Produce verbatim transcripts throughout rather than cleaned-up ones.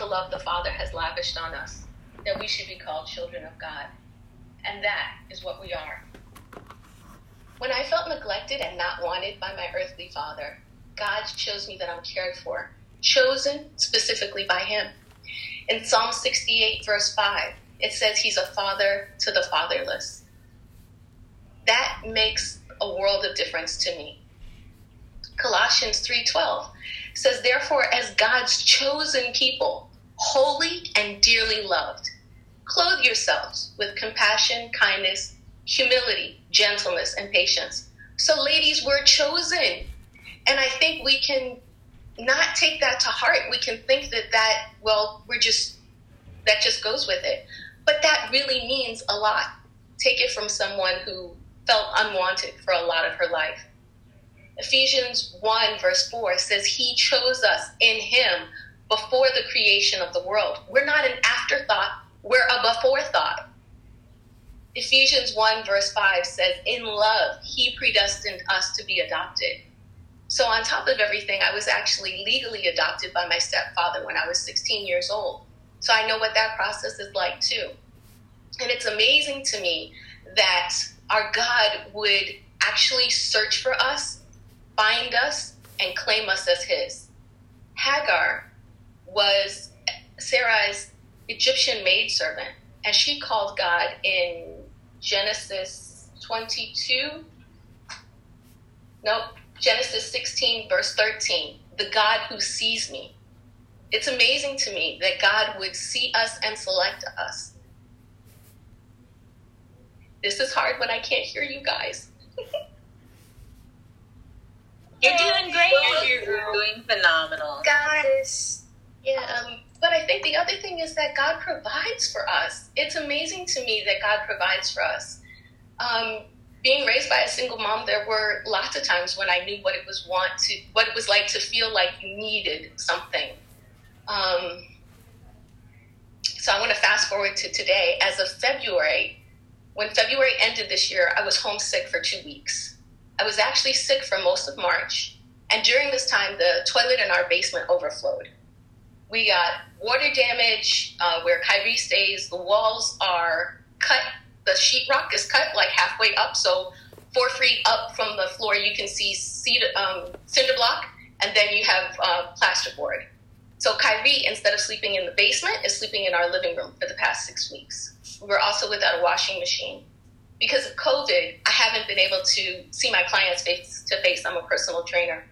love the Father has lavished on us, that we should be called children of God. And that is what we are. When I felt neglected and not wanted by my earthly father, God shows me that I'm cared for, chosen specifically by him. In Psalm sixty-eight, verse five, it says he's a father to the fatherless. That makes a world of difference to me. Colossians three twelve says, therefore, as God's chosen people, holy and dearly loved, clothe yourselves with compassion, kindness, humility, gentleness, and patience. So ladies, we're chosen. And I think we can not take that to heart. We can think that that, well, we're just, that just goes with it. But that really means a lot. Take it from someone who felt unwanted for a lot of her life. Ephesians one verse four says he chose us in him before the creation of the world. We're not an afterthought, we're a before thought. Ephesians one verse five says, in love, he predestined us to be adopted. So on top of everything, I was actually legally adopted by my stepfather when I was sixteen years old. So I know what that process is like too. And it's amazing to me that our God would actually search for us, find us, and claim us as his. Hagar was Sarai's Egyptian maidservant, and she called God in Genesis twenty-two, nope, Genesis sixteen, verse thirteen, the God who sees me. It's amazing to me that God would see us and select us. This is hard when I can't hear you guys. You're doing great. You're doing phenomenal. God is, yeah. Um, but I think the other thing is that God provides for us. It's amazing to me that God provides for us. Um, being raised by a single mom, there were lots of times when I knew what it was want to, what it was like to feel like you needed something. Um, so I want to fast forward to today. As of February, when February ended this year, I was homesick for two weeks. I was actually sick for most of March. And during this time, the toilet in our basement overflowed. We got water damage uh, where Kyrie stays. The walls are cut. The sheetrock is cut like halfway up. So four feet up from the floor, you can see cedar, um, cinder block, and then you have uh, plasterboard. So Kyrie, instead of sleeping in the basement, is sleeping in our living room for the past six weeks. We were also without a washing machine. Because of COVID, I haven't been able to see my clients face to face. I'm a personal trainer.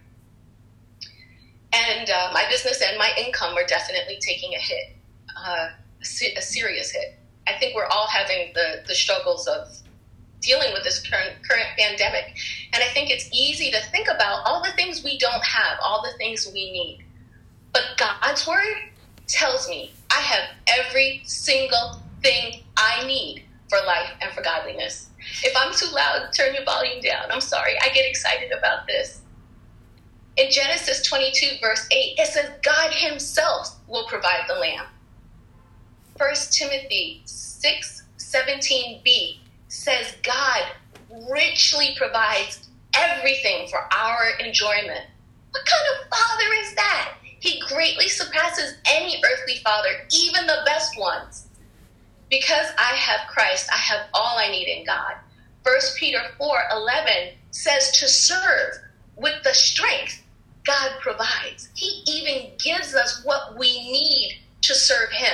And uh, my business and my income are definitely taking a hit, uh, a, se- a serious hit. I think we're all having the, the struggles of dealing with this current, current pandemic. And I think it's easy to think about all the things we don't have, all the things we need. But God's word tells me I have every single thing I need for life and for godliness. If I'm too loud, turn your volume down. I'm sorry. I get excited about this. In Genesis twenty-two, verse eight, it says God himself will provide the lamb. First Timothy six seventeen b says God richly provides everything for our enjoyment. What kind of father is that? He greatly surpasses any earthly father, even the best ones. Because I have Christ, I have all I need in God. First Peter four eleven says to serve with the strength God provides. He even gives us what we need to serve him.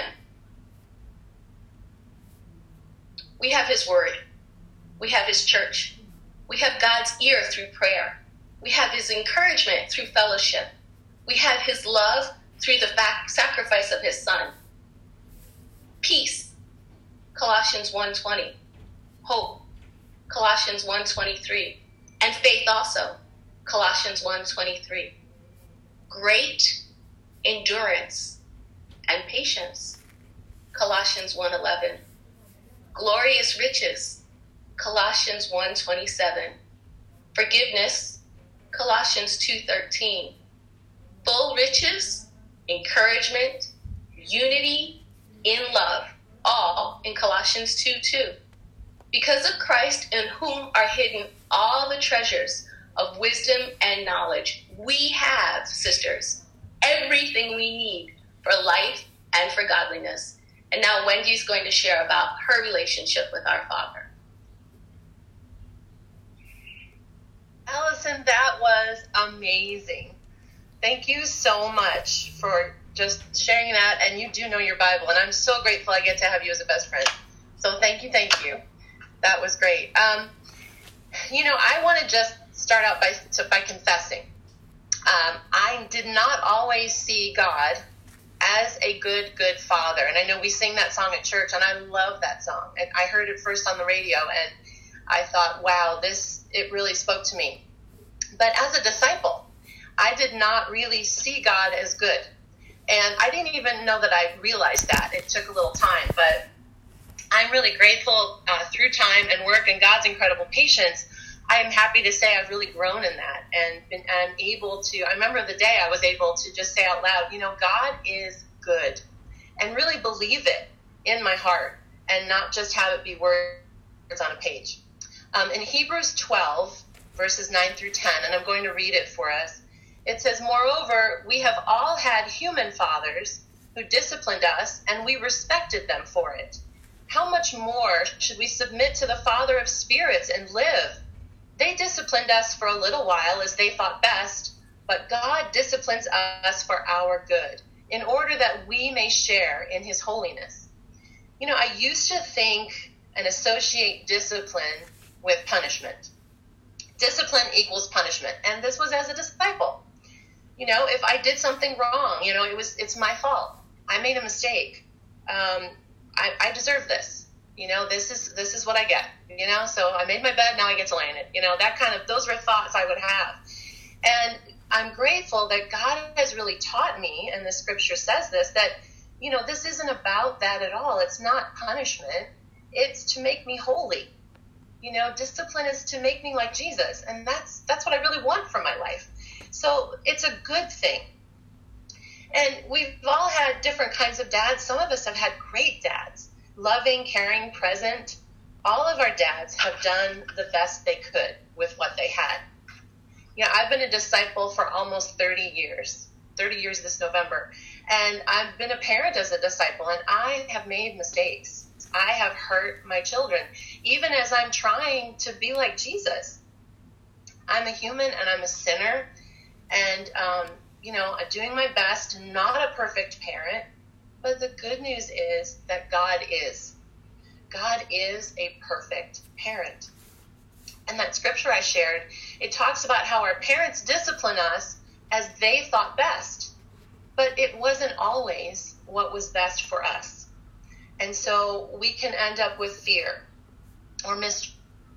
We have his word. We have his church. We have God's ear through prayer. We have his encouragement through fellowship. We have his love through the sacrifice of his son. Peace, Colossians one twenty. Hope, Colossians one twenty-three. And faith also, Colossians one twenty-three. Great endurance and patience, Colossians one eleven. Glorious riches, Colossians one twenty-seven. Forgiveness, Colossians two thirteen. Full riches, encouragement, unity in love, all in Colossians two two. Because of Christ, in whom are hidden all the treasures of wisdom and knowledge, we have, sisters, everything we need for life and for godliness. And now Wendy's going to share about her relationship with our Father. Allison, that was amazing. Thank you so much for just sharing that. And you do know your Bible, and I'm so grateful I get to have you as a best friend. So thank you, thank you. That was great. Um, you know, I want to just start out by so by confessing. Um, I did not always see God as a good, good father. And I know we sing that song at church, and I love that song. And I heard it first on the radio, and I thought, wow, this, it really spoke to me. But as a disciple, I did not really see God as good. And I didn't even know that I realized that. It took a little time, but I'm really grateful uh, through time and work and God's incredible patience. I am happy to say I've really grown in that and been I'm able to, I remember the day I was able to just say out loud, you know, God is good, and really believe it in my heart and not just have it be words on a page. Um, in Hebrews twelve, verses nine through ten, and I'm going to read it for us, it says, "Moreover, we have all had human fathers who disciplined us, and we respected them for it. How much more should we submit to the Father of spirits and live? They disciplined us for a little while as they thought best, but God disciplines us for our good, in order that we may share in his holiness." You know, I used to think and associate discipline with punishment. Discipline equals punishment, and this was as a disciple. You know, if I did something wrong, you know, it was it's my fault. I made a mistake. Um, I, I deserve this. You know, this is this is what I get. You know, so I made my bed, now I get to lay in it. You know, that kind of, those were thoughts I would have. And I'm grateful that God has really taught me, and the scripture says this, that, you know, this isn't about that at all. It's not punishment. It's to make me holy. You know, discipline is to make me like Jesus. And that's that's what I really want for my life. So it's a good thing. And we've all had different kinds of dads. Some of us have had great dads, loving, caring, present. All of our dads have done the best they could with what they had. You know, I've been a disciple for almost thirty years, thirty years this November. And I've been a parent as a disciple, and I have made mistakes. I have hurt my children, even as I'm trying to be like Jesus. I'm a human and I'm a sinner, and, um, you know, I'm doing my best, not a perfect parent, but the good news is that God is. God is a perfect parent. And that scripture I shared, it talks about how our parents discipline us as they thought best, but it wasn't always what was best for us. And so we can end up with fear or mistrust.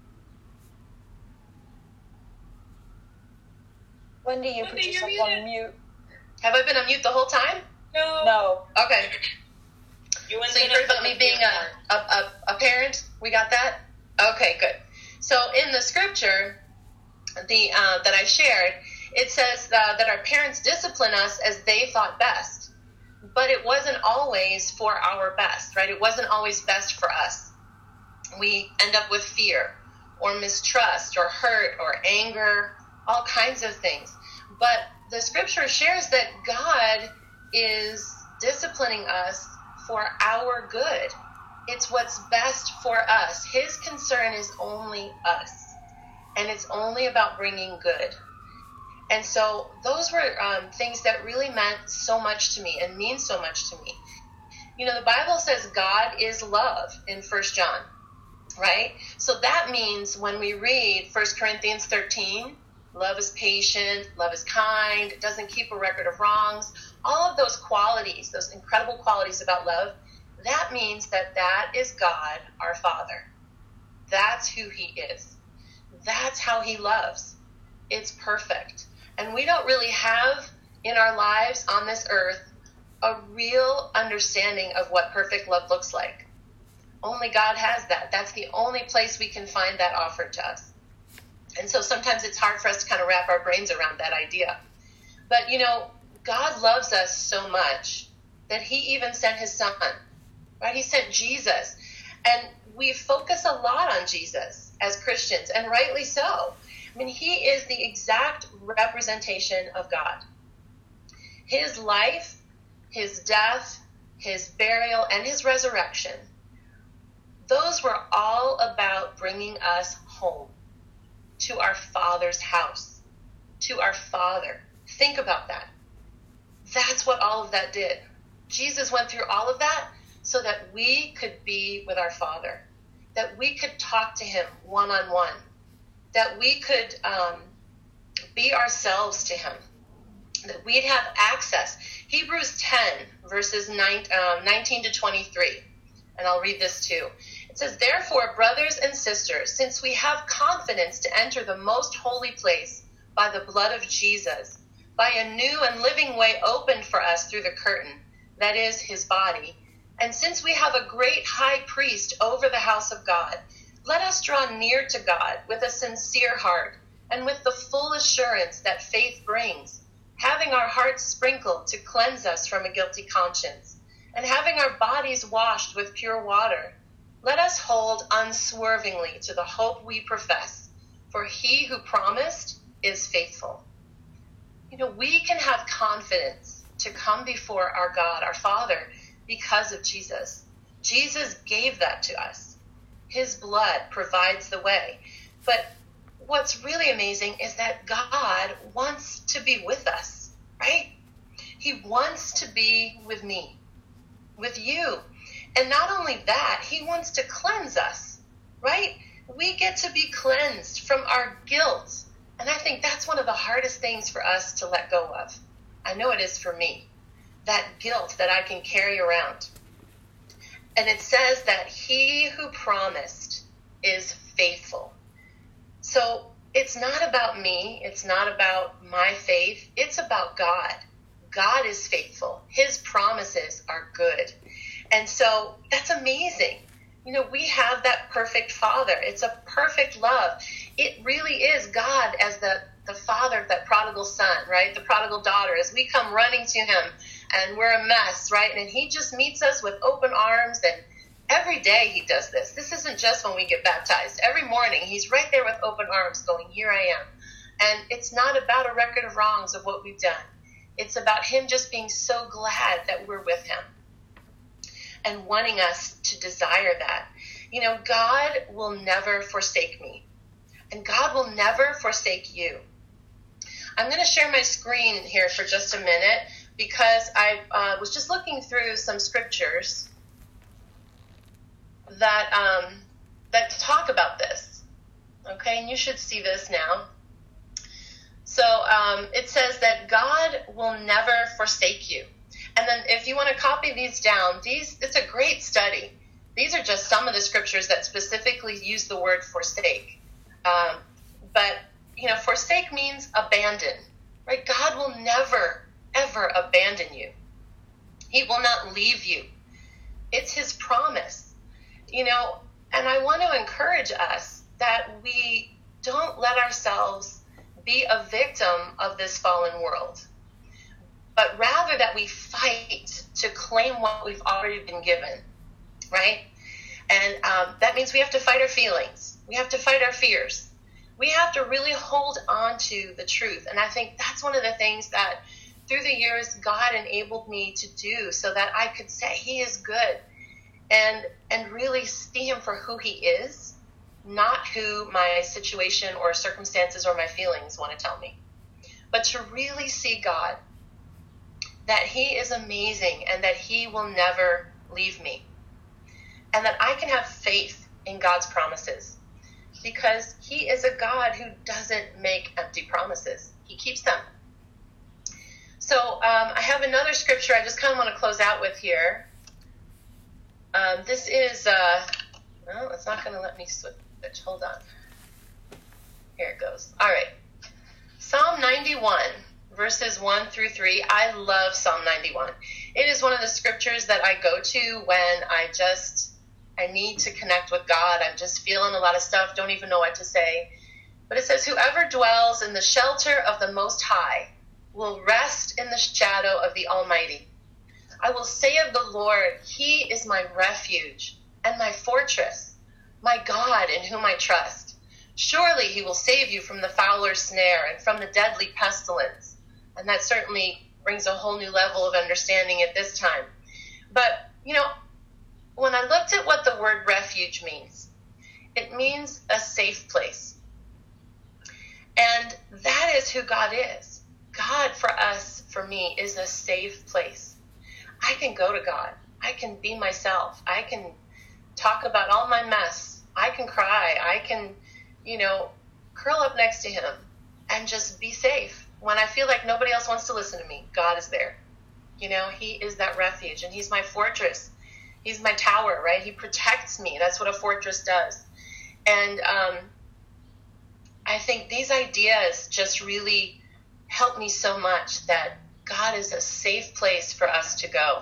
Wendy, you put yourself on mute. Have I been on mute the whole time? No. No. Okay. You so you heard about me being a, a, a, a parent? We got that? Okay, good. So in the scripture the uh, that I shared, it says uh, that our parents discipline us as they thought best. But it wasn't always for our best, right? It wasn't always best for us. We end up with fear or mistrust or hurt or anger, all kinds of things. But the scripture shares that God is disciplining us for our good. It's what's best for us. His concern is only us. And it's only about bringing good. And so those were um, things that really meant so much to me and mean so much to me. You know, the Bible says God is love in First John, right? So that means when we read First Corinthians thirteen, love is patient, love is kind, it doesn't keep a record of wrongs, all of those qualities, those incredible qualities about love, that means that that is God, our Father. That's who he is. That's how he loves. It's perfect. And we don't really have in our lives on this earth a real understanding of what perfect love looks like. Only God has that. That's the only place we can find that offered to us. And so sometimes it's hard for us to kind of wrap our brains around that idea. But, you know, God loves us so much that he even sent his son, right? He sent Jesus. And we focus a lot on Jesus as Christians, and rightly so. I mean, he is the exact representation of God. His life, his death, his burial, and his resurrection, those were all about bringing us home to our Father's house, to our Father. Think about that. That's what all of that did. Jesus went through all of that so that we could be with our Father, that we could talk to him one-on-one, that we could um, be ourselves to him, that we'd have access. Hebrews ten, verses nine, um, nineteen to twenty-three, and I'll read this too. It says, "Therefore, brothers and sisters, since we have confidence to enter the most holy place by the blood of Jesus, by a new and living way opened for us through the curtain, that is, his body, and since we have a great high priest over the house of God, let us draw near to God with a sincere heart and with the full assurance that faith brings, having our hearts sprinkled to cleanse us from a guilty conscience, and having our bodies washed with pure water. Let us hold unswervingly to the hope we profess, for he who promised is faithful." You know, we can have confidence to come before our God, our Father, because of Jesus. Jesus gave that to us. His blood provides the way. But what's really amazing is that God wants to be with us, right? He wants to be with me, with you. And not only that, he wants to cleanse us, right? We get to be cleansed from our guilt. And I think that's one of the hardest things for us to let go of. I know it is for me. That guilt that I can carry around. And it says that he who promised is faithful. So it's not about me. It's not about my faith. It's about God. God is faithful. His promises are good. And so that's amazing. You know, we have that perfect Father. It's a perfect love. It really is God as the, the father of that prodigal son, right? The prodigal daughter, as we come running to him and we're a mess, right? And he just meets us with open arms, and every day he does this. This isn't just when we get baptized. Every morning he's right there with open arms going, "Here I am." And it's not about a record of wrongs of what we've done. It's about him just being so glad that we're with him and wanting us to desire that. You know, God will never forsake me, and God will never forsake you. I'm going to share my screen here for just a minute because I uh, was just looking through some scriptures that um, that talk about this. Okay, and you should see this now. So um, it says that God will never forsake you. And then if you want to copy these down, these it's a great study. These are just some of the scriptures that specifically use the word forsake. Um, but, you know, forsake means abandon, right? God will never, ever abandon you. He will not leave you. It's his promise, you know, and I want to encourage us that we don't let ourselves be a victim of this fallen world, but rather that we fight to claim what we've already been given, right? And um, that means we have to fight our feelings. We have to fight our fears. We have to really hold on to the truth. And I think that's one of the things that through the years God enabled me to do so that I could say he is good and and really see him for who he is, not who my situation or circumstances or my feelings want to tell me, but to really see God, that he is amazing and that he will never leave me, and that I can have faith in God's promises because he is a God who doesn't make empty promises. He keeps them. So um, I have another scripture I just kind of want to close out with here. Um, this is, uh, well, it's not going to let me switch. Hold on. Here it goes. All right. Psalm ninety-one, verses one through three. I love Psalm ninety-one. It is one of the scriptures that I go to when I just, I need to connect with God. I'm just feeling a lot of stuff, don't even know what to say. But it says, whoever dwells in the shelter of the Most High will rest in the shadow of the Almighty. I will say of the Lord, he is my refuge and my fortress, my God in whom I trust. Surely he will save you from the fowler's snare and from the deadly pestilence. And that certainly brings a whole new level of understanding at this time. But You know, when I looked at what the word refuge means, it means a safe place. And that is who God is. God for us, for me, is a safe place. I can go to God. I can be myself. I can talk about all my mess. I can cry. I can, you know, curl up next to him and just be safe. When I feel like nobody else wants to listen to me, God is there. You know, he is that refuge, and he's my fortress. He's my tower, right? He protects me. That's what a fortress does. And um, I think these ideas just really help me so much, that God is a safe place for us to go.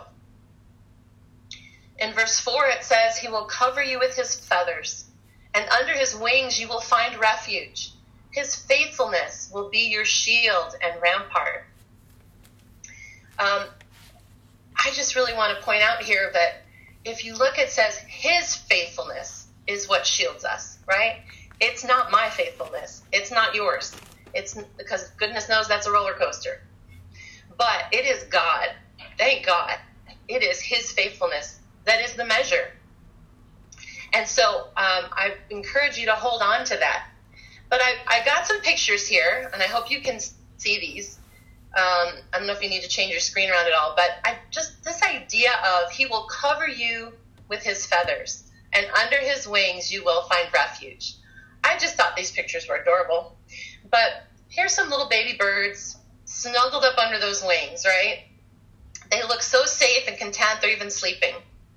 In verse four, it says, he will cover you with his feathers, and under his wings you will find refuge. His faithfulness will be your shield and rampart. Um, I just really want to point out here that if you look, it says his faithfulness is what shields us, right? It's not my faithfulness. It's not yours. It's because goodness knows that's a roller coaster. But it is God. Thank God. It is his faithfulness that is the measure. And so um, I encourage you to hold on to that. But I, I got some pictures here, and I hope you can see these. Um, I don't know if you need to change your screen around at all, but I just, this idea of he will cover you with his feathers, and under his wings you will find refuge. I just thought these pictures were adorable. But here's some little baby birds snuggled up under those wings, right? They look so safe and content, they're even sleeping.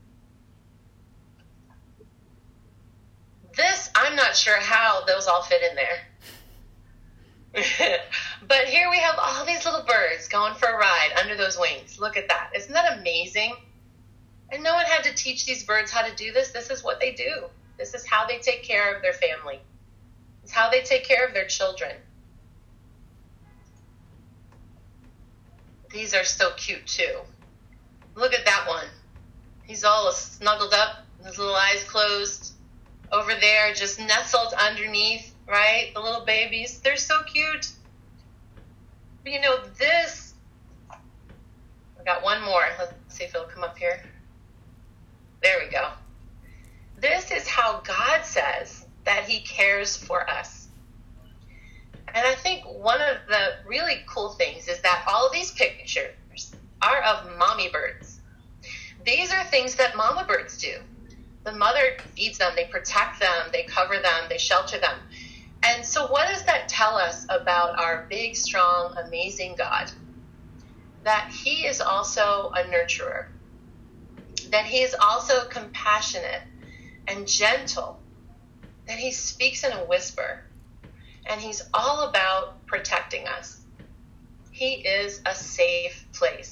This, I'm not sure how those all fit in there. But here we have all these little birds going for a ride under those wings. Look at that. Isn't that amazing? And no one had to teach these birds how to do this. This is what they do. This is how they take care of their family. It's how they take care of their children. These are so cute too. Look at that one. He's all snuggled up, his little eyes closed. Over there, just nestled underneath, right? The little babies. They're so cute. But you know, this, I got one more. Let's see if it'll come up here. There we go. This is how God says that he cares for us. And I think one of the really cool things is that all of these pictures are of mommy birds. These are things that mama birds do. The mother feeds them, they protect them, they cover them, they shelter them. And so what does that tell us about our big, strong, amazing God? That he is also a nurturer. That he is also compassionate and gentle. That he speaks in a whisper. And he's all about protecting us. He is a safe place.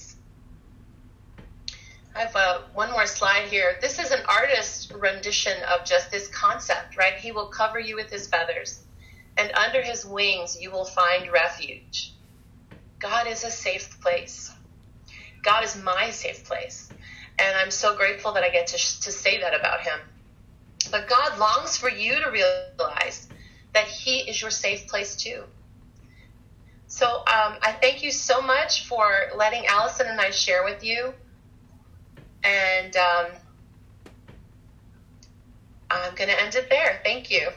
I have uh, one more slide here. This is an artist's rendition of just this concept, right? He will cover you with his feathers, and under his wings you will find refuge. God is a safe place. God is my safe place. And I'm so grateful that I get to, to say that about him. But God longs for you to realize that he is your safe place too. So um, I thank you so much for letting Allison and I share with you. And um, I'm going to end it there. Thank you.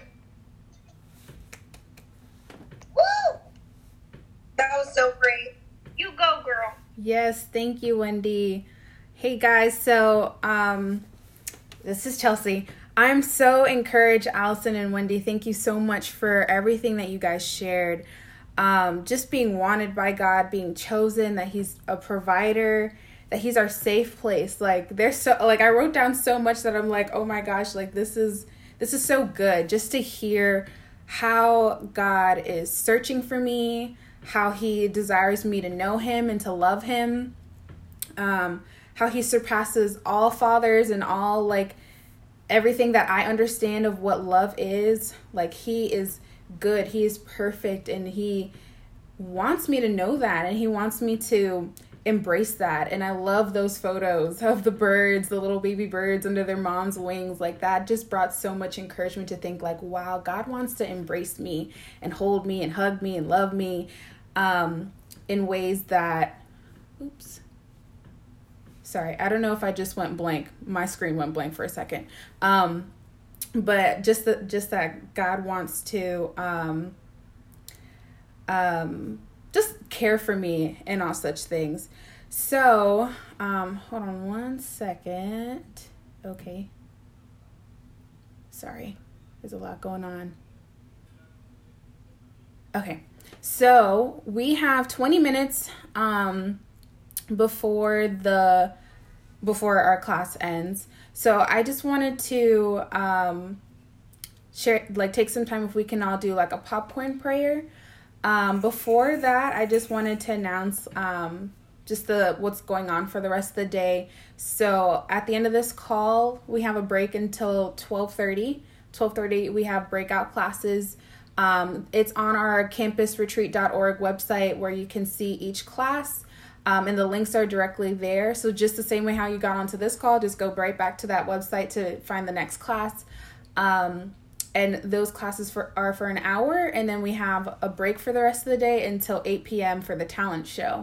Woo! That was so great. You go, girl. Yes, thank you, Wendy. Hey, guys. So um, this is Chelsea. I'm so encouraged, Allison and Wendy. Thank you so much for everything that you guys shared. Um, just being wanted by God, being chosen, that he's a provider, that he's our safe place. Like there's so like I wrote down so much that I'm like, oh my gosh, like this is this is so good just to hear how God is searching for me, how he desires me to know him and to love him, um, how he surpasses all fathers and all like everything that I understand of what love is. Like he is good, he is perfect, and he wants me to know that, and he wants me to embrace that. And I love those photos of the birds, the little baby birds under their mom's wings. Like that just brought so much encouragement to think like, wow, God wants to embrace me and hold me and hug me and love me um, in ways that, oops, sorry, I don't know if I just went blank. My screen went blank for a second. Um, but just the, just that God wants to um, um, just care for me and all such things. So, um, hold on one second. Okay. Sorry. There's a lot going on. Okay. So, we have twenty minutes um, before the before our class ends. So, I just wanted to um, share like take some time if we can all do like a popcorn prayer. Um, before that, I just wanted to announce um just the what's going on for the rest of the day. So at the end of this call, we have a break until twelve thirty. twelve thirty, we have breakout classes. Um, it's on our campus retreat dot org website where you can see each class, um, and the links are directly there. So just the same way how you got onto this call, just go right back to that website to find the next class. Um, and those classes for, are for an hour, and then we have a break for the rest of the day until eight p.m. for the talent show.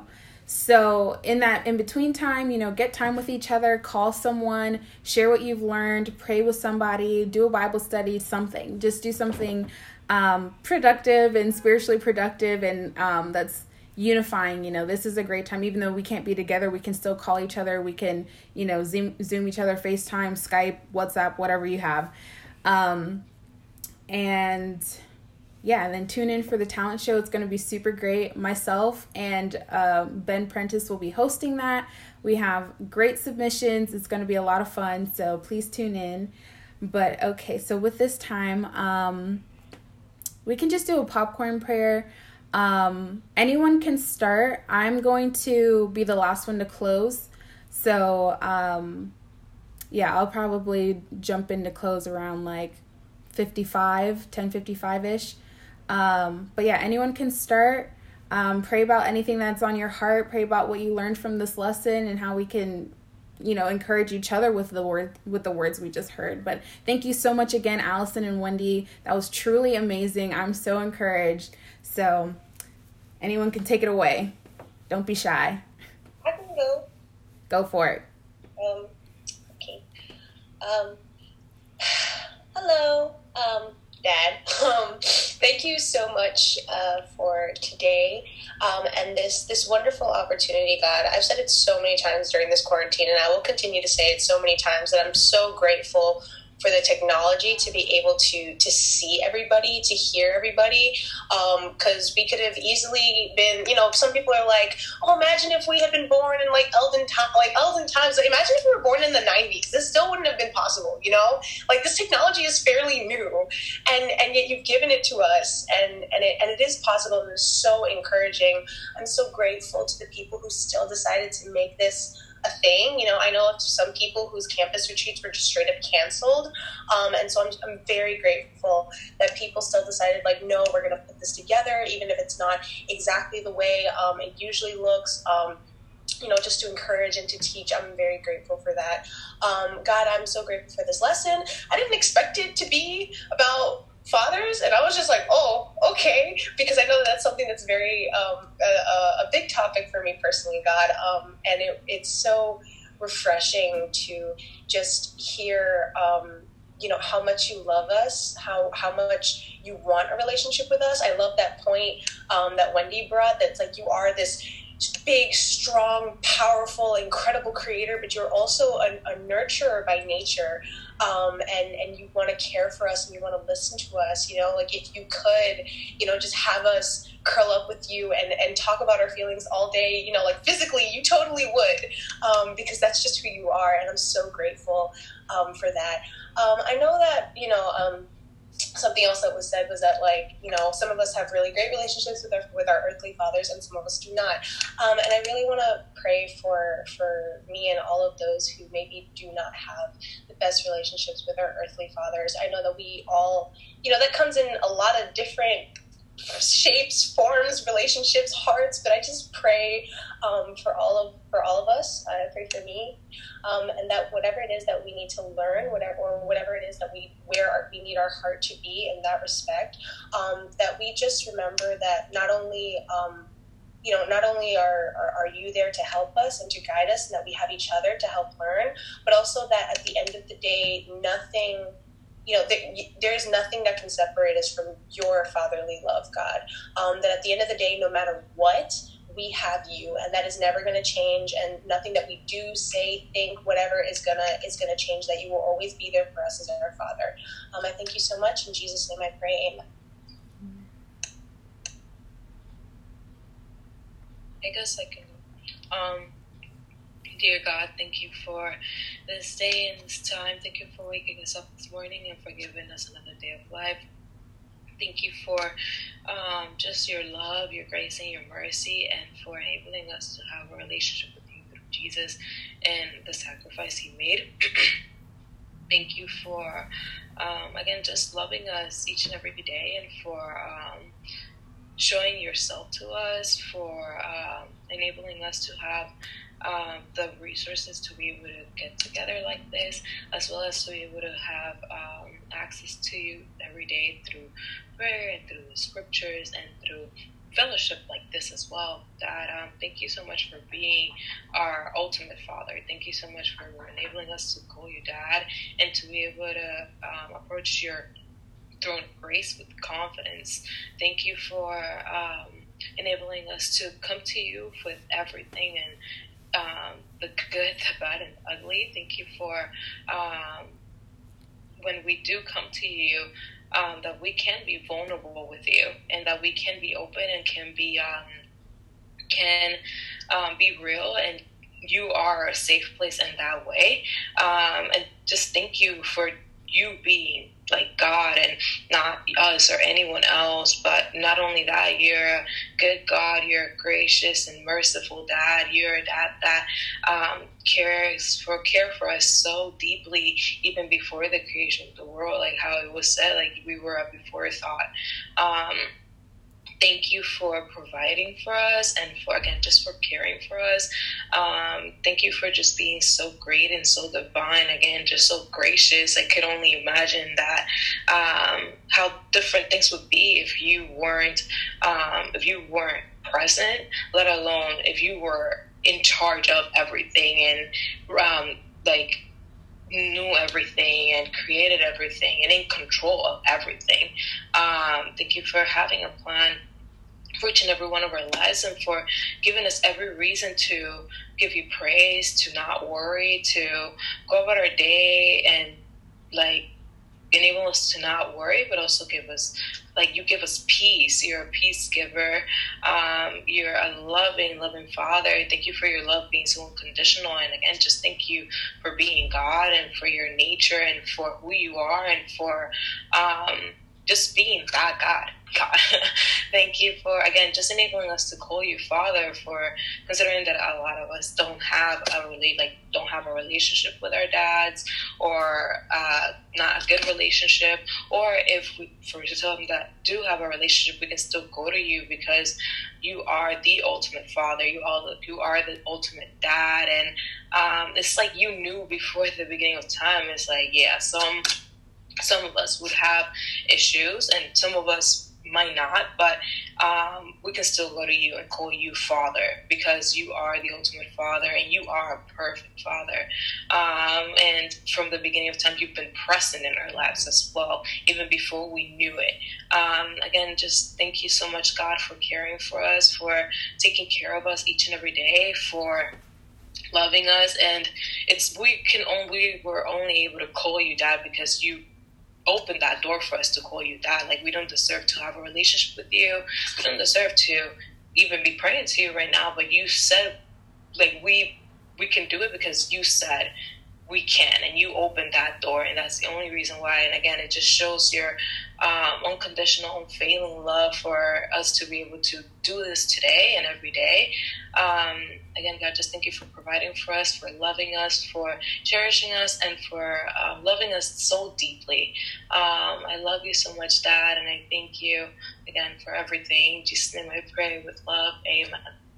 So in that in-between time, you know, get time with each other, call someone, share what you've learned, pray with somebody, do a Bible study, something. Just do something um, productive and spiritually productive and um, that's unifying. You know, this is a great time. Even though we can't be together, we can still call each other. We can, you know, Zoom, Zoom each other, FaceTime, Skype, WhatsApp, whatever you have. Um, and... Yeah, and then tune in for the talent show. It's going to be super great. Myself and uh, Ben Prentice will be hosting that. We have great submissions. It's going to be a lot of fun, so please tune in. But okay, so with this time, um, we can just do a popcorn prayer. Um, anyone can start. I'm going to be the last one to close. So, um, yeah, I'll probably jump into close around like fifty-five, ten fifty-five-ish. Um, but yeah, anyone can start. Um, pray about anything that's on your heart. Pray about what you learned from this lesson and how we can, you know, encourage each other with the word with the words we just heard. But thank you so much again, Allison and Wendy. That was truly amazing. I'm so encouraged. So anyone can take it away. Don't be shy. I can go. Go for it. Um. Okay. Um. Hello. Um. Dad, um, thank you so much uh, for today um, and this this wonderful opportunity, God. I've said it so many times during this quarantine, and I will continue to say it so many times, that I'm so grateful for the technology to be able to to see everybody, to hear everybody, because um, we could have easily been, you know, some people are like, oh, imagine if we had been born in like elden time, like elden times. Like, imagine if we were born in the nineties. This still wouldn't have been possible, you know? Like, this technology is fairly new, and and yet you've given it to us, and and it and it is possible, and it's so encouraging. I'm so grateful to the people who still decided to make this a thing. You know, I know of some people whose campus retreats were just straight up canceled. Um, and so I'm, I'm very grateful that people still decided, like, no, we're going to put this together, even if it's not exactly the way um, it usually looks, um, you know, just to encourage and to teach. I'm very grateful for that. Um, God, I'm so grateful for this lesson. I didn't expect it to be about fathers, and I was just like, oh, okay, because I know that that's something that's very um, a, a big topic for me personally, God, um, and it, it's so refreshing to just hear, um, you know, how much you love us, how how much you want a relationship with us. I love that point um, that Wendy brought, that's like, you are this big, strong, powerful, incredible creator, but you're also a, a nurturer by nature. Um, and, and you want to care for us, and you want to listen to us, you know, like if you could, you know, just have us curl up with you and, and talk about our feelings all day, you know, like physically, you totally would, um, because that's just who you are. And I'm so grateful um, for that. Um, I know that, you know, um, something else that was said was that, like, you know, some of us have really great relationships with our with our earthly fathers, and some of us do not. Um, and I really want to pray for for me and all of those who maybe do not have the best relationships with our earthly fathers. I know that we all, you know, that comes in a lot of different shapes, forms, relationships, hearts, but I just pray um, for all of for all of us. I pray for me, um, and that whatever it is that we need to learn, whatever or whatever it is that we where our, we need our heart to be in that respect, um, that we just remember that not only um, you know, not only are, are, are you there to help us and to guide us, and that we have each other to help learn, but also that at the end of the day, nothing, you know, there, there is nothing that can separate us from your fatherly love, God. Um, that at the end of the day, no matter what, we have you, and that is never going to change, and nothing that we do, say, think, whatever is gonna is gonna change. That you will always be there for us as our Father. Um, I thank you so much. In Jesus' name, I pray. Amen. I guess I can. Um, dear God, thank you for this day and this time. Thank you for waking us up this morning and for giving us another day of life. Thank you for um, just your love, your grace, and your mercy, and for enabling us to have a relationship with you through Jesus and the sacrifice he made. Thank you for, um, again, just loving us each and every day, and for um, showing yourself to us, for um, enabling us to have um, the resources to be able to get together like this, as well as to be able to have um, access to you every day through prayer and through the scriptures and through fellowship like this as well. Dad, um, thank you so much for being our ultimate Father. Thank you so much for enabling us to call you Dad and to be able to um, approach your throne of grace with confidence. Thank you for um, enabling us to come to you with everything, and um, the good, the bad, and ugly. Thank you for um, when we do come to you, um, that we can be vulnerable with you, and that we can be open and can be um, can um, be real, and you are a safe place in that way. Um, and just thank you for you being like God and not us or anyone else. But not only that, you're a good God, you're a gracious and merciful Dad. You're a dad that um, cares for care for us so deeply, even before the creation of the world, like how it was said, like we were a before thought. Um, Thank you for providing for us, and for, again, just for caring for us. Um, thank you for just being so great and so divine, again, just so gracious. I could only imagine that, um, how different things would be if you weren't, um, if you weren't present, let alone if you were in charge of everything and, um, like, knew everything and created everything and in control of everything. Um, thank you for having a plan for each and every one of our lives, and for giving us every reason to give you praise, to not worry, to go about our day and like enable us to not worry, but also give us, like, you give us peace. You're a peace giver. Um, you're a loving, loving Father. Thank you for your love being so unconditional. And again, just thank you for being God, and for your nature, and for who you are, and for um, just being God, God, God. Thank you for, again, just enabling us to call you Father, for considering that a lot of us don't have a really, like, don't have a relationship with our dads, or uh, not a good relationship, or if we, for some that do have a relationship, we can still go to you because you are the ultimate Father. You are the, you are the ultimate Dad, and um, it's like you knew before the beginning of time. It's like, yeah, some some of us would have issues, and some of us might not, but um, we can still go to you and call you Father, because you are the ultimate Father, and you are a perfect Father. Um, and from the beginning of time, you've been present in our lives as well, even before we knew it. Um, again, just thank you so much, God, for caring for us, for taking care of us each and every day, for loving us. And it's we can only we're only able to call you Dad because you open that door for us to call you Dad. Like, we don't deserve to have a relationship with you. We don't deserve to even be praying to you right now. But you said, like, we we can do it because you said we can, and you opened that door, and that's the only reason why. And again, it just shows your um, unconditional, unfailing love for us to be able to do this today and every day. Um, again, God, just thank you for providing for us, for loving us, for cherishing us, and for um, loving us so deeply. Um, I love you so much, Dad, and I thank you again for everything. In Jesus' name I pray with love. Amen.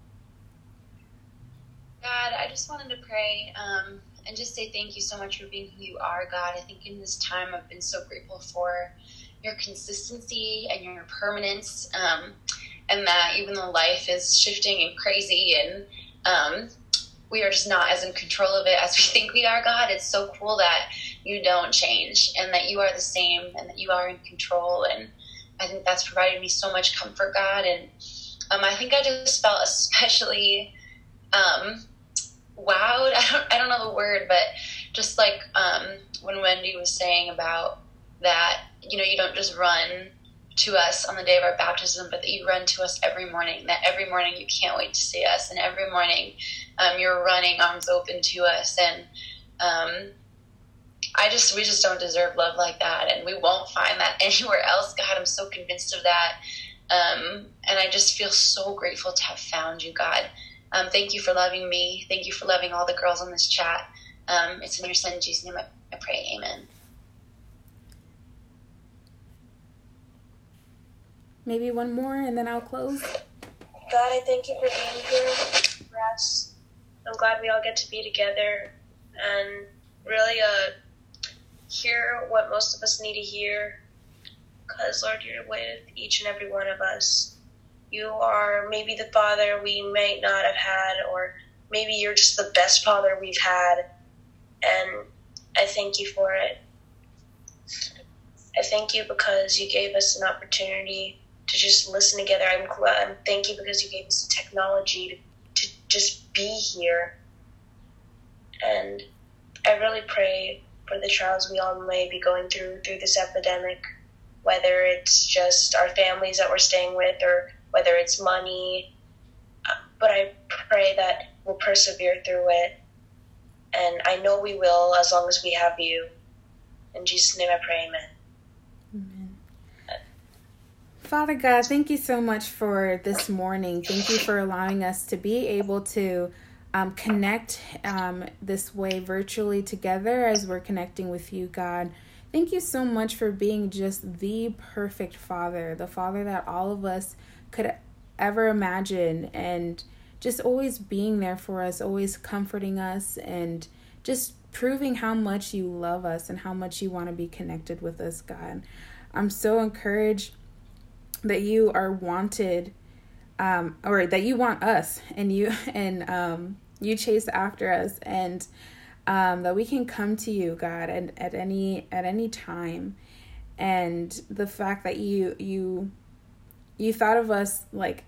God, I just wanted to pray um, and just say thank you so much for being who you are, God. I think in this time I've been so grateful for your consistency and your permanence. Um, and that even though life is shifting and crazy and um, we are just not as in control of it as we think we are, God, it's so cool that you don't change and that you are the same and that you are in control. And I think that's provided me so much comfort, God. And um, I think I just felt especially um, wowed. I don't, I don't know the word, but just like um, when Wendy was saying about that, you know, you don't just run to us on the day of our baptism, but that you run to us every morning, that every morning you can't wait to see us. And every morning um, you're running arms open to us. And um, I just, we just don't deserve love like that. And we won't find that anywhere else. God, I'm so convinced of that. Um, and I just feel so grateful to have found you, God. Um, thank you for loving me. Thank you for loving all the girls on this chat. Um, it's in your son, Jesus' name, I, I pray. Amen. Maybe one more and then I'll close. God, I thank you for being here for us. I'm glad we all get to be together and really uh, hear what most of us need to hear. Because, Lord, you're with each and every one of us. You are maybe the father we might not have had, or maybe you're just the best father we've had. And I thank you for it. I thank you because you gave us an opportunity to just listen together. I'm glad. Thank you because you gave us the technology to, to just be here. And I really pray for the trials we all may be going through through this epidemic, whether it's just our families that we're staying with or whether it's money. But I pray that we'll persevere through it. And I know we will as long as we have you. In Jesus' name I pray, amen. Amen. Father God, thank you so much for this morning. Thank you for allowing us to be able to um, connect um, this way virtually together as we're connecting with you, God. Thank you so much for being just the perfect Father, the Father that all of us could ever imagine, and just always being there for us, always comforting us, and just proving how much you love us and how much you want to be connected with us, God. I'm so encouraged that you are wanted, um, or that you want us, and you and um, you chase after us, and um, that we can come to you, God, at, at any at any time. And the fact that you you you thought of us like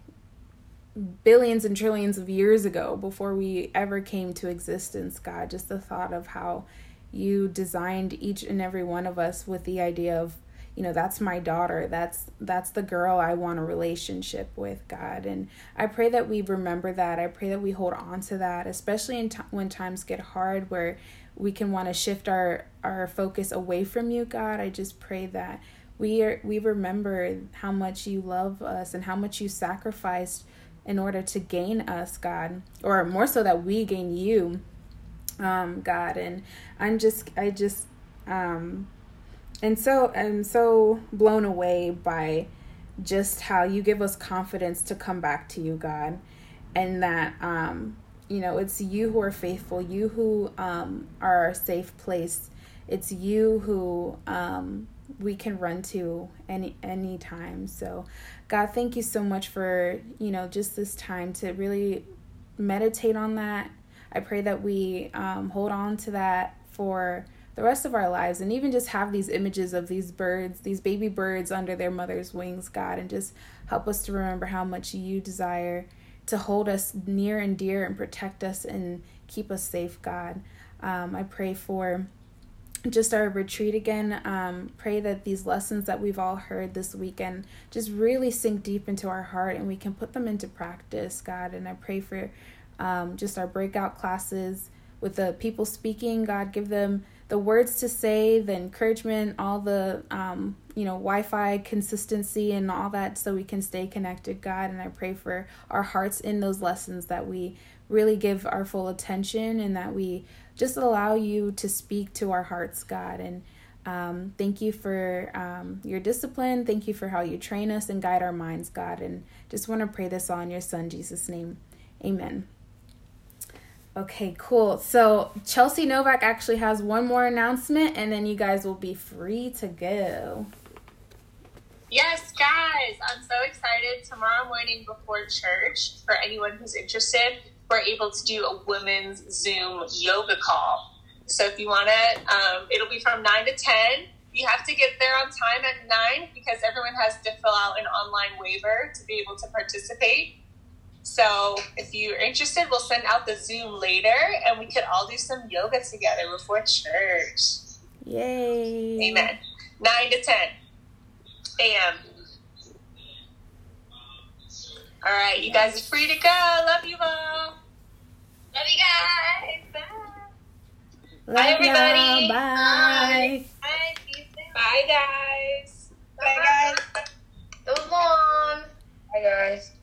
billions and trillions of years ago before we ever came to existence, God. Just the thought of how you designed each and every one of us with the idea of, you know, that's my daughter. That's that's the girl I want a relationship with, God. And I pray that we remember that. I pray that we hold on to that, especially in t- when times get hard, where we can want to shift our, our focus away from you, God. I just pray that we are we remember how much you love us and how much you sacrificed in order to gain us, God, or more so that we gain you, um, God. And I'm just, I just, um, and so I'm so blown away by just how you give us confidence to come back to you, God, and that, um, you know, it's you who are faithful, you who um, are our safe place. It's you who um, we can run to any any time. So, God, thank you so much for, you know, just this time to really meditate on that. I pray that we um, hold on to that for the rest of our lives, and even just have these images of these birds, these baby birds under their mother's wings, God, and just help us to remember how much you desire to hold us near and dear and protect us and keep us safe, God. Um, I pray for just our retreat again. Um, pray that these lessons that we've all heard this weekend just really sink deep into our heart and we can put them into practice, God. And I pray for um, just our breakout classes with the people speaking. God, give them the words to say, the encouragement, all the, um, you know, Wi-Fi consistency and all that, so we can stay connected, God. And I pray for our hearts in those lessons, that we really give our full attention and that we just allow you to speak to our hearts, God. And um, thank you for um, your discipline. Thank you for how you train us and guide our minds, God. And just want to pray this all in your son, Jesus' name. Amen. Okay, cool. So Chelsea Novak actually has one more announcement, and then you guys will be free to go. Yes, guys, I'm so excited. Tomorrow morning before church, for anyone who's interested, we're able to do a women's Zoom yoga call. So if you want to, um, it'll be from nine to ten. You have to get there on time at nine because everyone has to fill out an online waiver to be able to participate. So if you're interested, we'll send out the Zoom later and we could all do some yoga together before church. Yay. Amen. nine to ten a.m. All right, you guys are free to go. Love you all. Love you guys. Bye. Love Bye, everybody. y'all. Bye. Bye. See you soon. Bye, guys. Bye, guys. So long. Bye, guys.